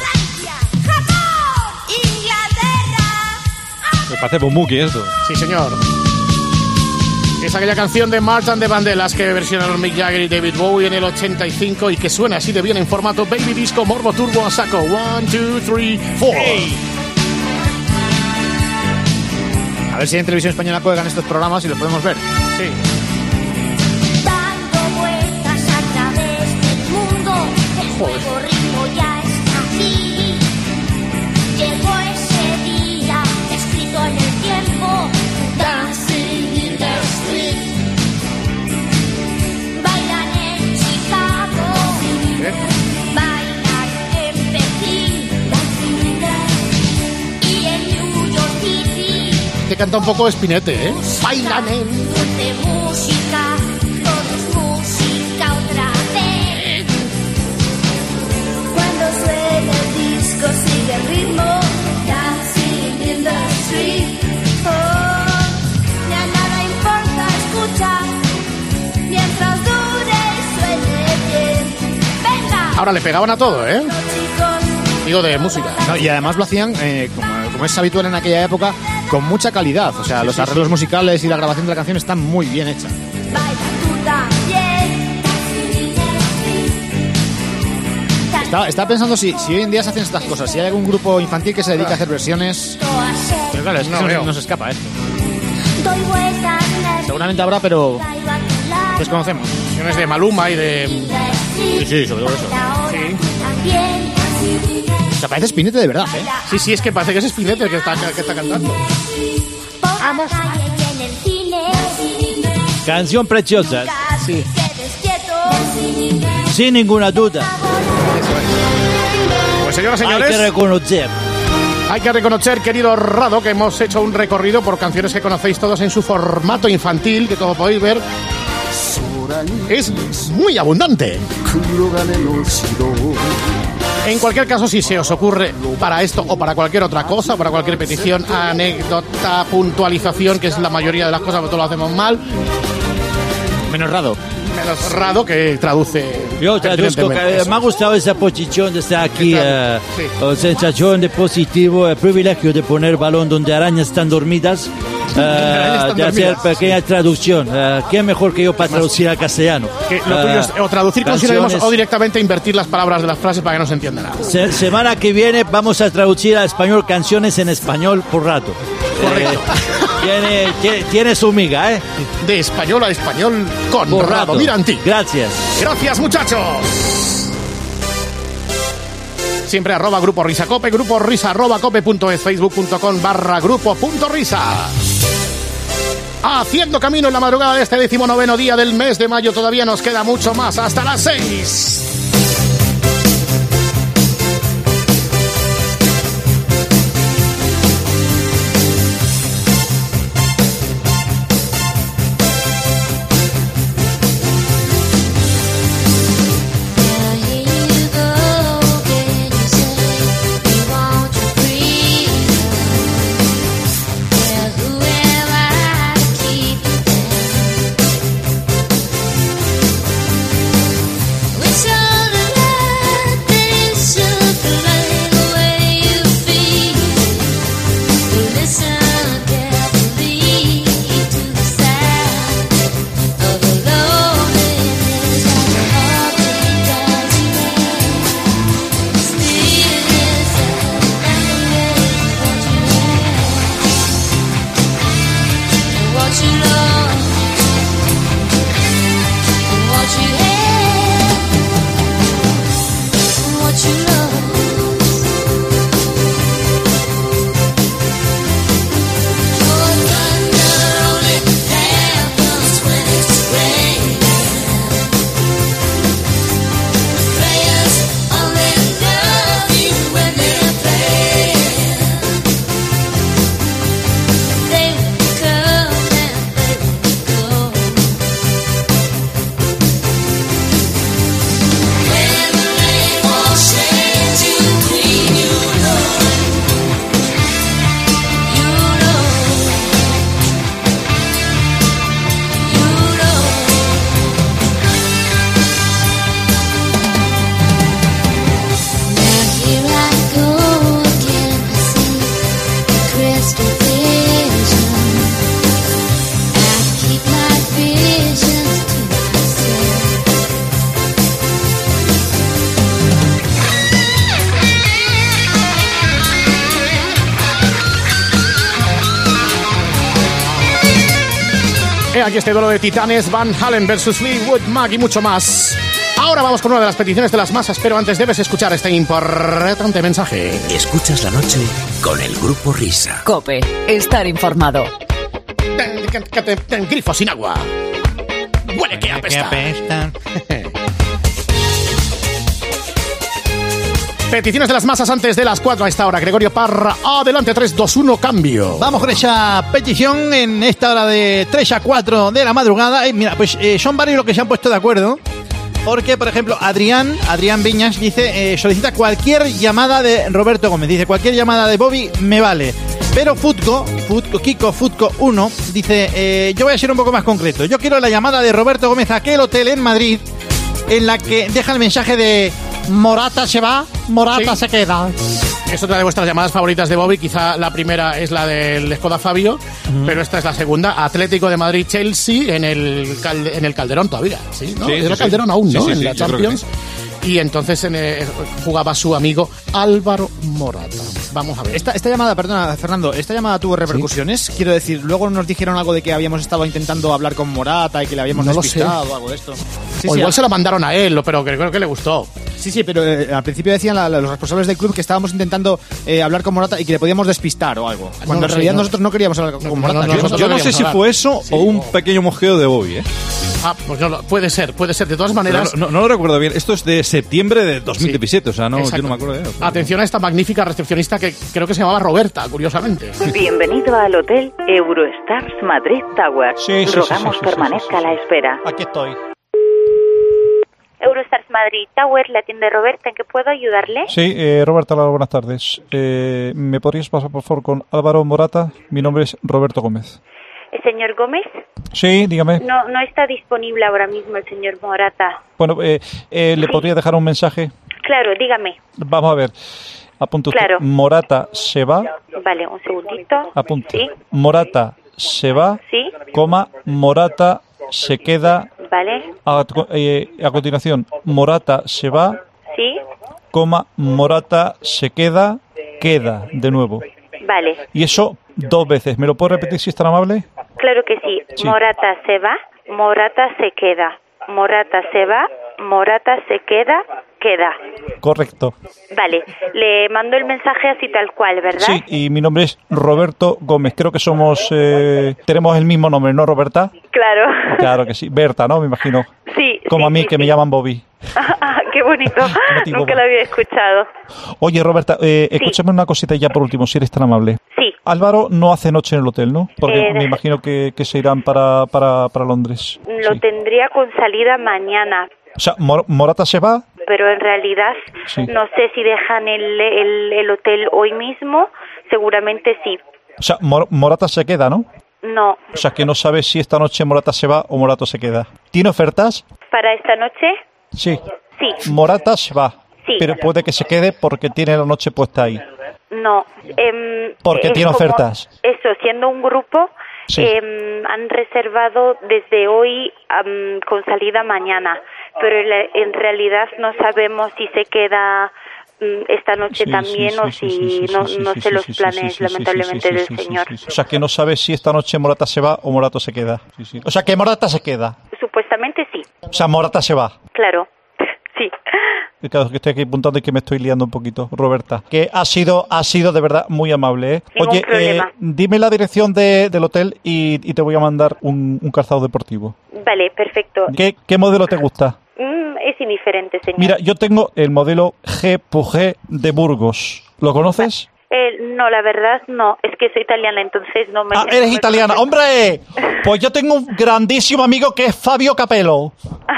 Me parece Bumuki esto. Sí, señor. Es aquella canción de March and the Vandellas que versionaron Mick Jagger y David Bowie en el 85 y que suena así de bien en formato Baby Disco Morbo Turbo a saco. 1, 2, 3, 4. Hey. A ver si en Televisión Española cuelgan estos programas y los podemos ver. Sí. Dando vueltas a través del mundo, el nuevo ritmo ya está aquí. Llegó ese día, escrito en el tiempo, Dancing in the Street. Bailan en Chicago, bailan en Pekín, y en New York City. Te canta un poco Spinette, ¿eh? Bailan en... De música, todo es música otra vez. Cuando suena el disco sigue el ritmo, Dancing in the Street. Ahora le pegaban a todo, ¿eh? Digo, de música. No, y además lo hacían, como es habitual en aquella época, con mucha calidad. O sea, los arreglos musicales y la grabación de la canción están muy bien hechas. Estaba pensando si hoy en día se hacen estas cosas, si hay algún grupo infantil que se dedica a hacer versiones. Pero claro, es que no se escapa esto. Seguramente habrá, pero desconocemos. Versiones de Maluma y de... Sí, sobre todo eso. Sí. O sea, parece Spinetta de verdad, ¿eh? Sí, es que parece que es Spinetta el que está cantando. Vamos. Canción preciosa. Sí. Sin ninguna duda. Pues señoras y señores, hay que reconocer, querido Rado, que hemos hecho un recorrido por canciones que conocéis todos en su formato infantil, que como podéis ver es muy abundante. En cualquier caso, si se os ocurre para esto o para cualquier otra cosa, para cualquier petición, anécdota, puntualización, que es la mayoría de las cosas, porque todos lo hacemos mal. Menos Rado, que traduce. Yo traduzco, me ha gustado esa posición de estar aquí, sensación de positivo, el privilegio de poner balón donde arañas están dormidas, de hacer pequeña traducción. ¿Quién mejor que yo para traducir al castellano? Lo tuyo es o traducir con sinónimos o directamente invertir las palabras de las frases para que no se entienda nada. Semana que viene vamos a traducir al español canciones en español por rato. Correcto. Tiene su miga, ¿eh? De español a español con por Rado Miranti. Gracias. Gracias, muchachos. Siempre @Grupo Risa Cope, Grupo Risa @cope.es, facebook.com/grupo.risa. Haciendo camino en la madrugada de este 19º día del mes de mayo. Todavía nos queda mucho más, hasta las 6. Aquí este duelo de titanes, Van Halen versus Fleetwood Mac y mucho más. Ahora vamos con una de las peticiones de las masas, pero antes debes escuchar este importante mensaje. Escuchas la noche con el Grupo Risa. COPE, estar informado. Ten grifo sin agua. Huele que apesta. Peticiones de las masas antes de las 4 a esta hora. Gregorio Parra, adelante, 3, 2, 1, cambio. Vamos con esa petición en esta hora de 3 a 4 de la madrugada. Mira, pues son varios los que se han puesto de acuerdo. Porque, por ejemplo, Adrián Viñas dice, solicita cualquier llamada de Roberto Gómez. Dice, cualquier llamada de Bobby me vale. Pero Kiko Futco 1 dice, yo voy a ser un poco más concreto. Yo quiero la llamada de Roberto Gómez a aquel hotel en Madrid en la que deja el mensaje de Morata se va, Morata se queda. Es otra de vuestras llamadas favoritas de Bobby. Quizá la primera es la del Skoda Fabio, pero esta es la segunda. Atlético de Madrid-Chelsea en el Calderón todavía. ¿Sí? ¿No? Era Calderón aún, ¿no? En la Champions. Y entonces jugaba su amigo Álvaro Morata. Vamos a ver. Esta llamada, perdona, Fernando, ¿esta llamada tuvo repercusiones? ¿Sí? Quiero decir, luego nos dijeron algo de que habíamos estado intentando hablar con Morata y que le habíamos despistado o algo de esto. O igual se lo mandaron a él, pero creo que le gustó. Sí, pero al principio decían los responsables del club que estábamos intentando hablar con Morata y que le podíamos despistar o algo. Cuando en realidad nosotros no queríamos hablar con Morata. Yo no sé si fue eso o un pequeño mosqueo de Bobby, ¿eh? Pues no, puede ser. De todas maneras... No lo recuerdo bien. Esto es de septiembre de 2017, o sea, yo no me acuerdo de eso. Atención a esta magnífica recepcionista que creo que se llamaba Roberta, curiosamente. Bienvenido al Hotel Eurostars Madrid Tower. Rogamos permanezca a la espera. Aquí estoy. Eurostars Madrid Tower, la tienda de Roberta, ¿en qué puedo ayudarle? Sí, Roberta, buenas tardes. ¿Me podrías pasar, por favor, con Álvaro Morata? Mi nombre es Roberto Gómez. ¿El señor Gómez? Sí, dígame. No está disponible ahora mismo el señor Morata. Bueno, ¿le podría dejar un mensaje? Claro, dígame. Vamos a ver. Apunto. Claro. Morata se va. Vale, un segundito. Apunte. Sí. Morata se va. Sí. Morata se queda. Vale. A continuación, Morata se va. Sí. Morata se queda de nuevo. Vale. Y eso 2 veces. ¿Me lo puedo repetir si es tan amable? Claro que sí. Morata se va, Morata se queda. Morata se va, Morata se queda. Correcto. Vale, le mando el mensaje así tal cual, ¿verdad? Sí, y mi nombre es Roberto Gómez. Creo que tenemos el mismo nombre, ¿no, Roberta? Claro. Claro que sí. Berta, ¿no? Me imagino. Sí. Como a mí, que me llaman Bobby. Qué bonito. Nunca lo había escuchado. Oye, Roberta, escúchame una cosita ya por último, si eres tan amable. Sí. Álvaro no hace noche en el hotel, ¿no? Porque me imagino que se irán para Londres. Lo tendría con salida mañana. O sea, Morata se va. Pero en realidad no sé si dejan el hotel hoy mismo. Seguramente sí. O sea, Morata se queda, ¿no? No. O sea, que no sabes si esta noche Morata se va o Morata se queda. ¿Tiene ofertas? ¿Para esta noche? Sí. Sí. Morata se va. Sí. Pero puede que se quede porque tiene la noche puesta ahí. No. Porque tiene ofertas. Eso, siendo un grupo, han reservado desde hoy con salida mañana. Pero en realidad no sabemos si se queda esta noche también o si no sé los planes lamentablemente del señor. O sea, que no sabes si esta noche Morata se va o Morata se queda. O sea, que Morata se queda. Supuestamente sí. O sea, Morata se va. Claro, sí. Claro, que estoy aquí apuntando y que me estoy liando un poquito, Roberta. Que ha sido de verdad muy amable, ¿eh? Ningún problema. Dime la dirección del hotel y te voy a mandar un calzado deportivo. Vale, perfecto. ¿Qué modelo te gusta? Es indiferente, señor. Mira, yo tengo el modelo G de Burgos. ¿Lo conoces? No, la verdad no. Es que soy italiana, entonces no me... Eres italiana. ¡Hombre! Pues yo tengo un grandísimo amigo que es Fabio Capello.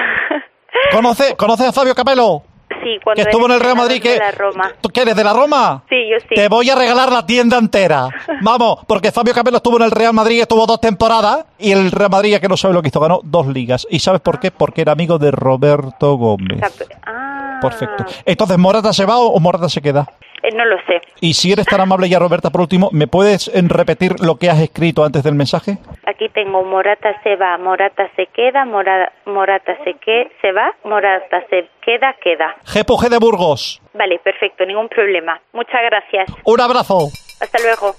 ¿Conoces a Fabio Capello? Sí, cuando que estuvo en el Real Madrid. De la Roma. ¿Tú qué eres, de la Roma? Sí, yo sí. Te voy a regalar la tienda entera. Vamos, porque Fabio Capello estuvo en el Real Madrid, estuvo 2 temporadas, y el Real Madrid, que no sabe lo que hizo, ganó 2 ligas. ¿Y sabes por qué? Porque era amigo de Roberto Gómez. Perfecto. Entonces, ¿Morata se va o Morata se queda? No lo sé. Y si eres tan amable ya, Roberta, por último, ¿me puedes repetir lo que has escrito antes del mensaje? Aquí tengo Morata se va, Morata se queda, Morata se va, Morata se queda. G de Burgos. Vale, perfecto, ningún problema. Muchas gracias. Un abrazo. Hasta luego.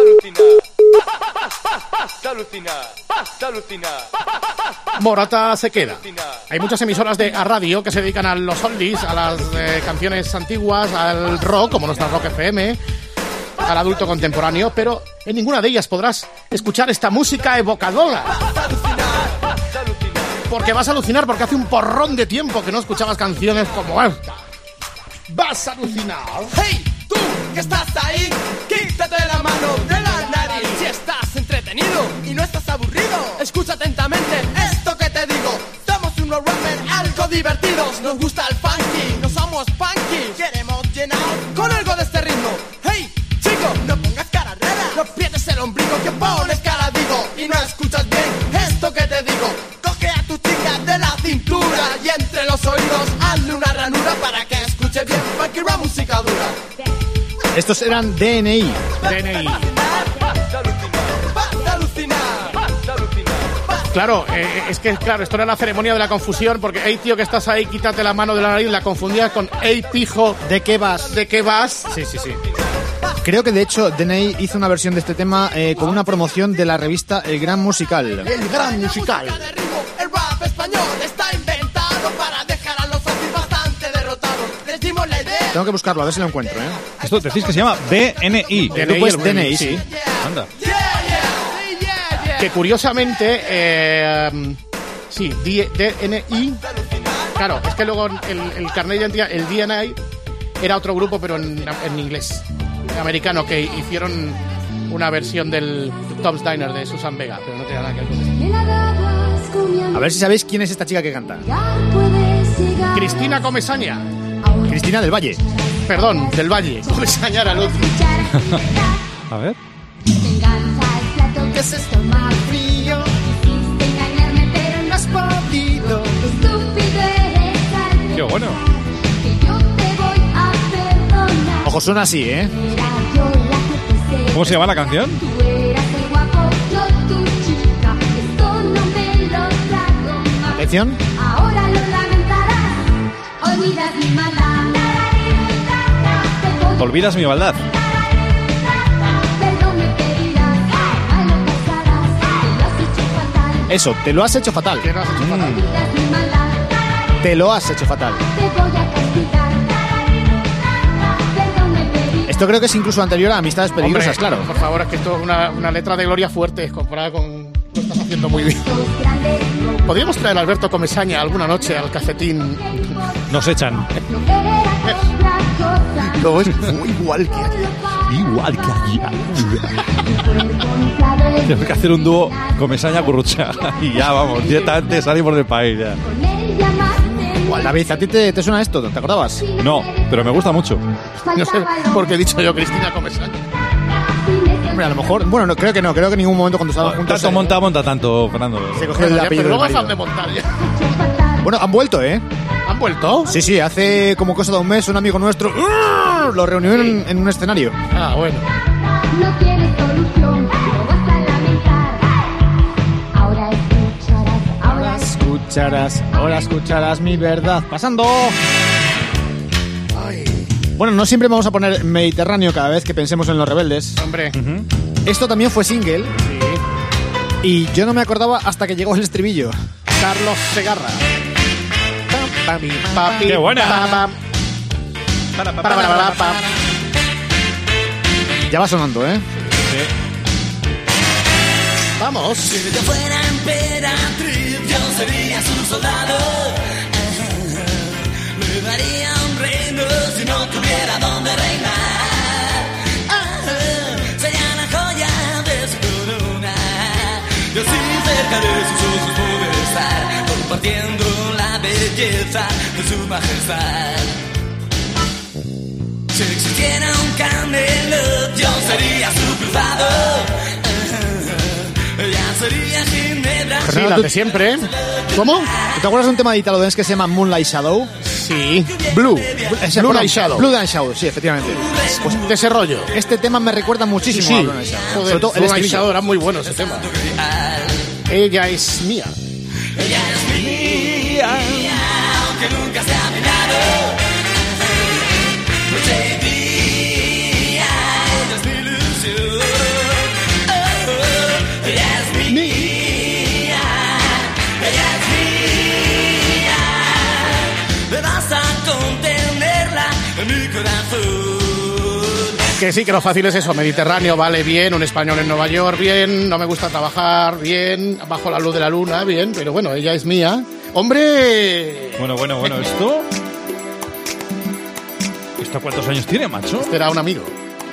Morata se queda. Hay muchas emisoras de radio que se dedican a los oldies, a las canciones antiguas, al rock, como nuestra Rock FM, al adulto contemporáneo, pero en ninguna de ellas podrás escuchar esta música evocadora. Porque vas a alucinar, porque hace un porrón de tiempo que no escuchabas canciones como esta. Vas a alucinar. ¡Hey! ¡Tú que estás ahí! ¡Quítate la mano de la nariz! Si estás entretenido y no estás aburrido, escucha atentamente esto que te digo. Somos unos rappers algo divertidos. Nos gusta el funky, no somos punky. Queremos llenar con algo de este ritmo. ¡Hey! Chico, no pongas cara rara. No pierdes el ombligo que pones cara, digo. Y no escuchas bien esto que te digo. Coge a tu chica de la cintura y entre los oídos hazle una ranura para que escuche Estos eran DNI. DNI. Claro, es que claro, esto era la ceremonia de la confusión, porque hey tío que estás ahí, quítate la mano de la nariz, la confundías con hey pijo, ¿de qué vas? ¿De qué vas? Sí. Creo que de hecho DNI hizo una versión de este tema con una promoción de la revista El Gran Musical. El Gran Musical. El rap español está inventado para dejar a los zombies bastante derrotados. Les dimos la idea. Tengo que buscarlo, a ver si lo encuentro, ¿eh? Esto decís que se llama DNI. DNI, sí. Anda. Que curiosamente, sí, DNI, claro, es que luego el carnet de identidad, el DNI, era otro grupo, pero en inglés, americano, que hicieron una versión del Tom's Diner de Susan Vega, pero no tiene nada que ver con eso. A ver si sabéis quién es esta chica que canta. Cristina Comesaña. Cristina del Valle. Perdón, del Valle. Comesaña era el otro. A ver. ¿Qué es esto más frío? Quisiste engañarme pero no has podido. Estúpido eres. Qué bueno. Que yo te voy a perdonar. Ojo, suena así, ¿eh? ¿Cómo se llama la canción? Tú eras el guapo, yo tu chica. Esto no me lo trago más. Atención. Ahora lo lamentarás. Olvidas mi maldad. Olvidas mi maldad. Eso, te lo has hecho fatal. Te lo has hecho fatal. Esto creo que es incluso anterior a Amistades Peligrosas, Hombre, claro. Por favor, es que esto es una letra de Gloria fuerte comparada con... Lo estás haciendo muy bien. Podríamos traer a Alberto Comesaña alguna noche al cafetín. Nos echan. No, es igual que ayer. Igual que ayer. Tenemos que hacer un dúo Comesaña Currucha. Y ya, vamos, directamente salimos del país ya. David, ¿a ti te suena esto? ¿Te acordabas? No, pero me gusta mucho. No sé por qué he dicho yo Cristina Comesaña. Hombre, a lo mejor... Bueno, no, creo que no. Creo que en ningún momento cuando estaban juntos... Tanto monta tanto, Fernando. Se cogió el apellido Pero luego del dejan de marido. montar ya. Bueno, han vuelto, ¿eh? ¿Han vuelto? Sí, hace como cosa de un mes un amigo nuestro lo reunió en un escenario. Ah, bueno. No tienes solución, lo vas a lamentar. Ahora escucharás mi verdad. Pasando. Bueno, no siempre vamos a poner Mediterráneo cada vez que pensemos en Los Rebeldes. Hombre. Esto también fue single. Sí. Y yo no me acordaba hasta que llegó el estribillo. Carlos Segarra. ¡Qué buena! Ya va sonando, ¿eh? Vamos. Si yo fuera emperatriz, yo sería su soldado. Le daría un reino si no tuviera donde reinar. Sería la joya de su corona. Y así cerca de sus ojos poder estar, compartiendo la belleza de su majestad. Si existiera un Camelot, yo sería su cruzado. Ya sería Ginebra. Sí, la de siempre. ¿Cómo? ¿Te acuerdas de un tema de Italo Dance que se llama Moonlight Shadow? Sí. Blue. Blue Night Shadow. Blue Night Shadow, sí, efectivamente. Pues de ese rollo. Este tema me recuerda muchísimo Sí. a Blue Night Shadow. Joder, Sobre todo el Blue Night estribillo. Shadow era muy bueno ese tema. Ella es mía. Ella es mía, aunque nunca se ha mirado. Noche y día, ella es mi ilusión. Ella es mía, ella es mía. Me vas a contenerla en mi corazón. Que sí, que lo fácil es eso. Mediterráneo, vale, bien. Un español en Nueva York, bien. No me gusta trabajar, bien. Bajo la luz de la luna, bien. Pero bueno, ella es mía. ¡Hombre! Bueno, ¿esto? ¿Esto cuántos años tiene, macho? Este era un amigo.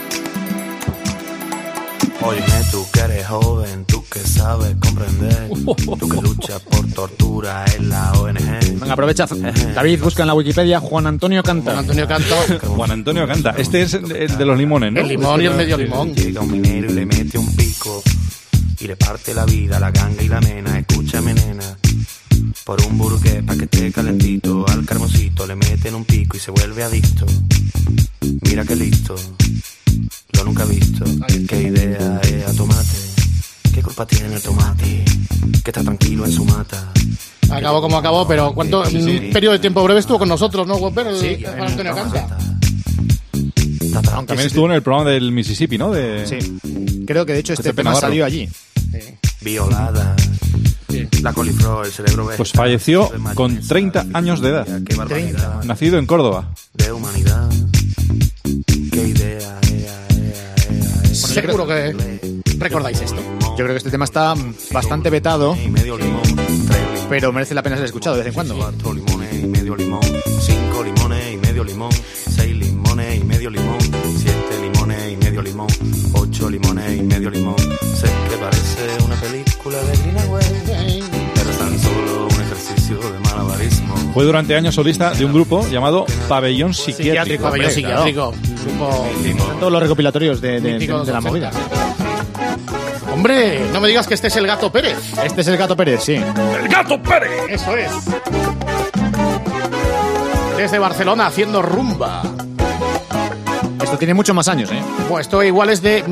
Óyeme, tú que eres joven, tú que sabes comprender, tú que luchas por tortura en la ONG. Venga, aprovecha. David, busca en la Wikipedia Juan Antonio Canta. Juan Antonio Canta. Juan Antonio Canta. Este es el de los limones, ¿no? El limón y el medio limón. Llega un minero y le mete un pico y le parte la vida, la ganga y la mena. Escúchame, nena, por un burgués pa' que esté calentito. Al carboncito le meten un pico y se vuelve adicto. Mira que listo, lo nunca visto. Qué idea es a tomate. ¿Qué culpa tiene el tomate? Que está tranquilo en su mata. Acabó como acabó, pero ¿cuánto periodo de tiempo breve estuvo con nosotros, no, Whopper? Sí, Juan Antonio Canta. También estuvo en el programa del Mississippi, ¿no? Sí. Creo que de hecho este tema salió allí. Violada. La coliflor, el cerebro. Pues falleció con 30 años de edad. 30. Nacido en Córdoba. De humanidad. Qué idea. Bueno, seguro que recordáis esto. Yo creo que este tema está bastante vetado, pero merece la pena ser escuchado de vez en cuando. 4 limones y medio limón, 5 limones y medio limón, 6 limones y medio limón, 7 limones y medio limón, 8 limones y medio limón. Sé que parece una película de Greenaway, pero tan solo un ejercicio de malabarismo. Fue durante años solista de un grupo llamado Pabellón Psiquiátrico. Pabellón Psiquiátrico. Grupo... Todos los recopilatorios de la movida. Hombre, no me digas que este es el Gato Pérez. Este es el Gato Pérez, sí. ¡El Gato Pérez! Eso es. Desde Barcelona haciendo rumba. Esto tiene muchos más años, ¿eh? Pues esto igual es de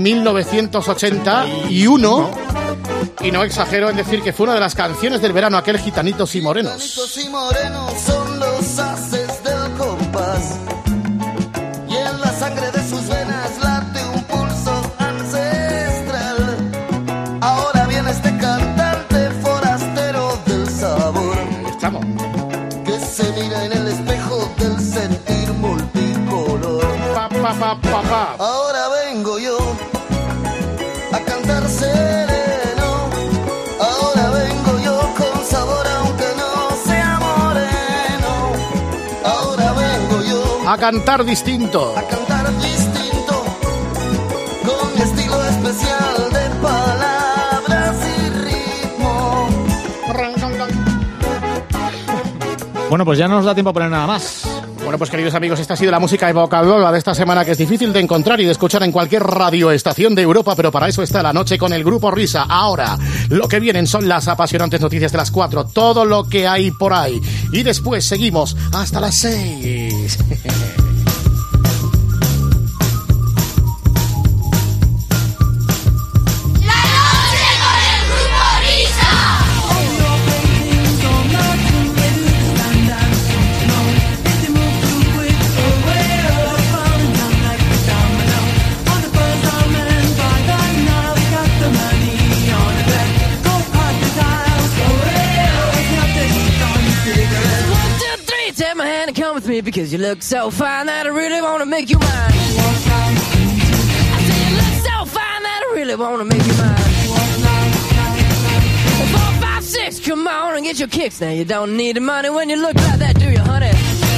1981. Y no exagero en decir que fue una de las canciones del verano, aquel Gitanitos y Morenos. Gitanitos y morenos son los haces del compás. Y en la sangre de sus venas late un pulso ancestral. Ahora viene este cantante forastero del sabor. Estamos. Que se mira en el espejo del sentir multicolor. Ahora vengo yo a cantar sereno. Ahora vengo yo con sabor aunque no sea moreno. Ahora vengo yo a cantar distinto. A cantar distinto, con mi estilo especial de palabras y ritmo. Bueno, pues ya no nos da tiempo a poner nada más. Bueno, pues queridos amigos, esta ha sido la música evocadora de esta semana, que es difícil de encontrar y de escuchar en cualquier radioestación de Europa, pero para eso está La Noche con el Grupo Risa. Ahora, lo que vienen son las apasionantes noticias de las 4, todo lo que hay por ahí. Y después seguimos hasta las 6. Because you look so fine that I really want to make you mine. I say you look so fine that I really want to make you mine. 4, 5, 6, come on and get your kicks. Now you don't need the money when you look like that, do you, honey?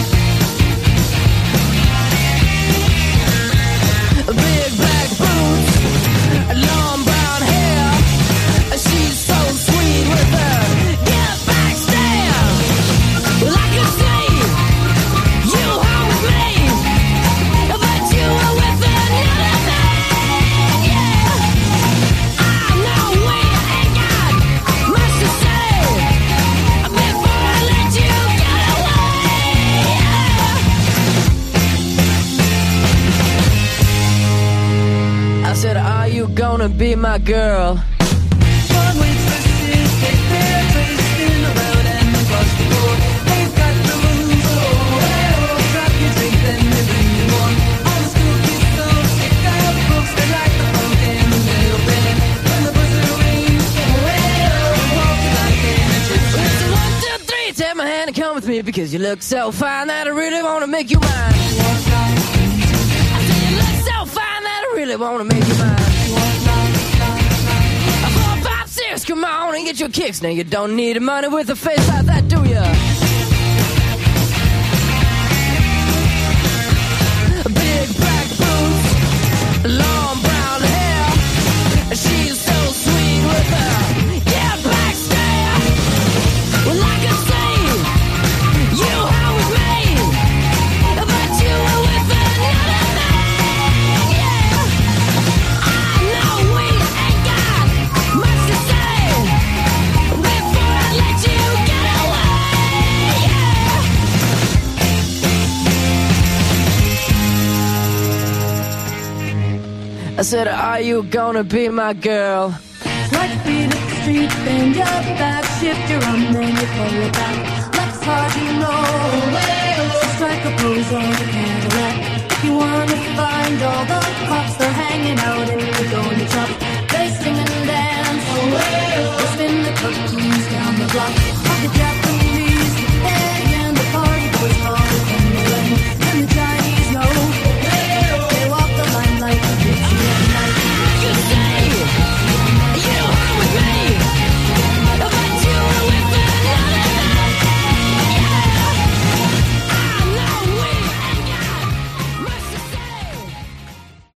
Big black boots, long brown hair. She's so sweet with her get back stare. Well, I can see gonna be my girl. One waits for six, take their place in the road and across the board. They've got the moves, oh, drop your drink, then they bring you on. All the school kids so sick of books, they like the funk and the little band. When the buzzer rings, walk like an Egyptian. It's a 1, 2, 3, take my hand and come with me, because you look so fine that I really wanna make you mine. I say you look so fine that I really wanna make you mine. Come on and get your kicks. Now you don't need money with a face like that, do ya? Big black boots, long brown hair. She's so sweet with her yeah, black stare. Well, I can see you are with me, but you are with another man. Yeah, I know we ain't got much to say. Before I let you get away. I said, are you gonna be my girl? Right feet at the street, bend your back, shift your arm, then you pull it back. Left hard, you know. Strike a pose on the Cadillac. If you wanna find all the cops, they're hanging out in